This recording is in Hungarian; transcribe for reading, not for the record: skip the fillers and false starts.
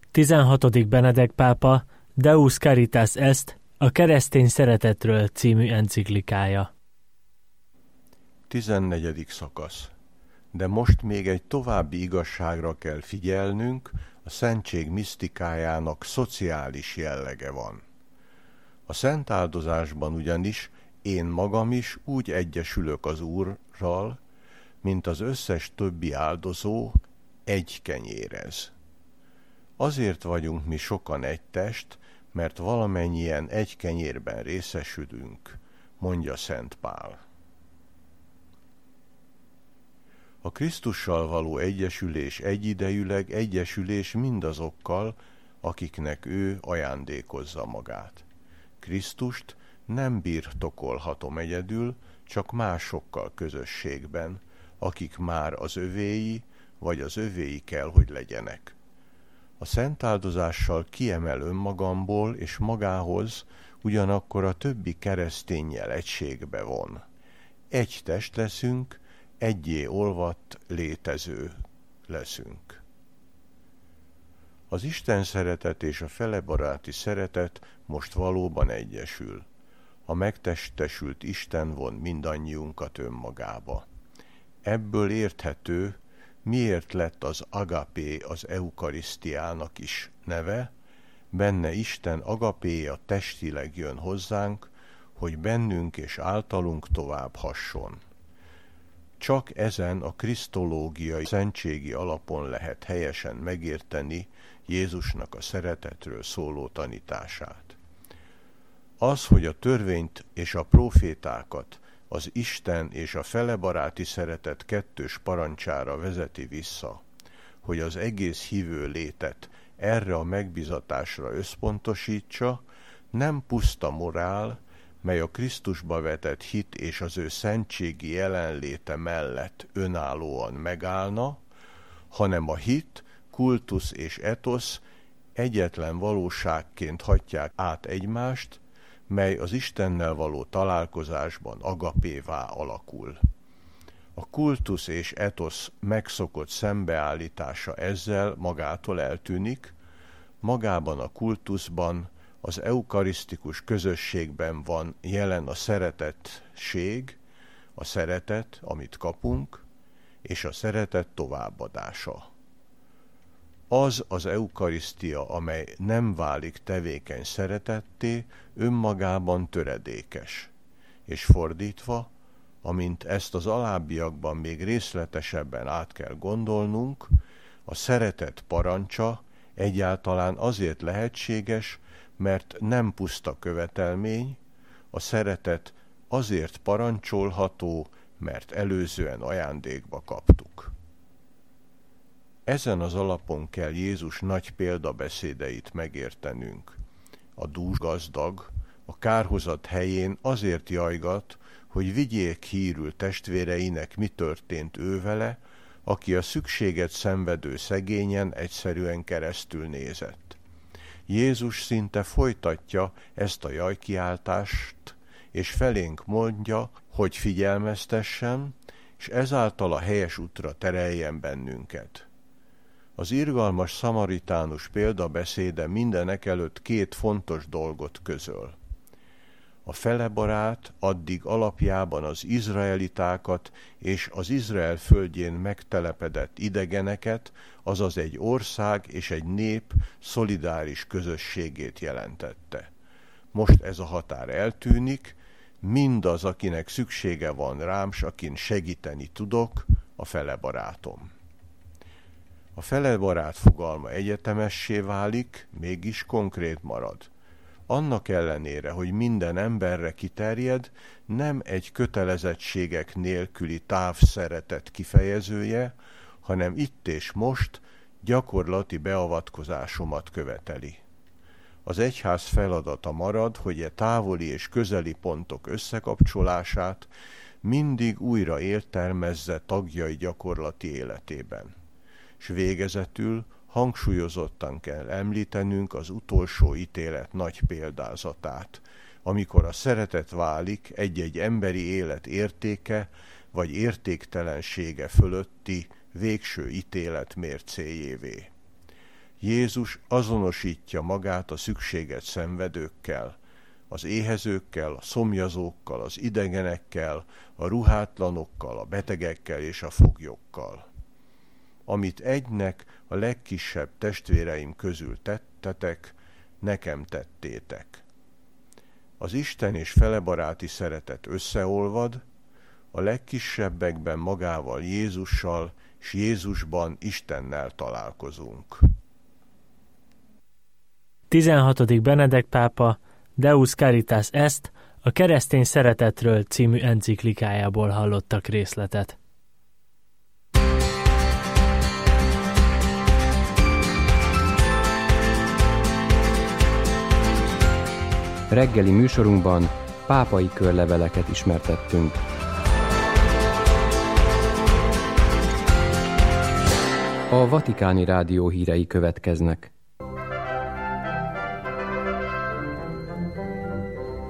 16. Benedek pápa Deus Caritas Est, a keresztény szeretetről című enciklikája. 14. szakasz. De most még egy további igazságra kell figyelnünk, a szentség misztikájának szociális jellege van. A szent áldozásban ugyanis én magam is úgy egyesülök az Úrral, mint az összes többi áldozó egy kenyérez. Azért vagyunk mi sokan egy test, mert valamennyien egy kenyérben részesülünk, mondja Szent Pál. A Krisztussal való egyesülés egyidejűleg egyesülés mindazokkal, akiknek ő ajándékozza magát. Krisztust nem birtokolhatom egyedül, csak másokkal közösségben, akik már az övéi, vagy az övéi kell, hogy legyenek. A szent áldozással kiemel önmagamból és magához, ugyanakkor a többi kereszténnyel egységbe von. Egy test leszünk, egyé olvadt létező leszünk. Az Isten szeretet és a felebaráti szeretet most valóban egyesül. A megtestesült Isten von mindannyiunkat önmagába. Ebből érthető, miért lett az agapé az eukarisztiának is neve, benne Isten agapéja testileg jön hozzánk, hogy bennünk és általunk tovább hasson. Csak ezen a krisztológiai szentségi alapon lehet helyesen megérteni Jézusnak a szeretetről szóló tanítását. Az, hogy a törvényt és a prófétákat az Isten és a felebaráti szeretet kettős parancsára vezeti vissza, hogy az egész hívő létet erre a megbizatásra összpontosítsa, nem puszta morál, mely a Krisztusba vetett hit és az ő szentségi jelenléte mellett önállóan megállna, hanem a hit, kultusz és etosz egyetlen valóságként hatják át egymást, mely az Istennel való találkozásban agapévá alakul. A kultusz és etosz megszokott szembeállítása ezzel magától eltűnik, magában a kultuszban, az eukarisztikus közösségben van jelen a szeretetség, a szeretet, amit kapunk, és a szeretet továbbadása. Az eukarisztia, amely nem válik tevékeny szeretetté, önmagában töredékes, és fordítva, amint ezt az alábbiakban még részletesebben át kell gondolnunk, a szeretet parancsa egyáltalán azért lehetséges, mert nem puszta követelmény, a szeretet azért parancsolható, mert előzően ajándékba kaptuk. Ezen az alapon kell Jézus nagy példabeszédeit megértenünk. A dús gazdag a kárhozat helyén azért jajgat, hogy vigyék hírül testvéreinek, mi történt ővele, aki a szükséget szenvedő szegényen egyszerűen keresztül nézett. Jézus szinte folytatja ezt a jajkiáltást, és felénk mondja, hogy figyelmeztessen, és ezáltal a helyes útra tereljen bennünket. Az irgalmas szamaritánus példabeszéde mindenekelőtt két fontos dolgot közöl. A felebarát addig alapjában az izraelitákat és az Izrael földjén megtelepedett idegeneket, azaz egy ország és egy nép szolidáris közösségét jelentette. Most ez a határ eltűnik, mindaz, akinek szüksége van rám, s akin segíteni tudok, a felebarátom. A felebarát fogalma egyetemessé válik, mégis konkrét marad. Annak ellenére, hogy minden emberre kiterjed, nem egy kötelezettségek nélküli távszeretet kifejezője, hanem itt és most gyakorlati beavatkozásomat követeli. Az egyház feladata marad, hogy távoli és közeli pontok összekapcsolását mindig újra értelmezze tagjai gyakorlati életében. S végezetül hangsúlyozottan kell említenünk az utolsó ítélet nagy példázatát, amikor a szeretet válik egy-egy emberi élet értéke vagy értéktelensége fölötti végső ítélet mércéjévé. Jézus azonosítja magát a szükséget szenvedőkkel, az éhezőkkel, a szomjazókkal, az idegenekkel, a ruhátlanokkal, a betegekkel és a foglyokkal. Amit egynek, a legkisebb testvéreim közül tettetek, nekem tettétek. Az Isten és felebaráti szeretet összeolvad, a legkisebbekben magával Jézussal, s Jézusban Istennel találkozunk. 16. Benedek pápa Deus Caritas Est, a Keresztény Szeretetről című enciklikájából hallottak részletet. Reggeli műsorunkban pápai körleveleket ismertettünk. A Vatikáni Rádió hírei következnek.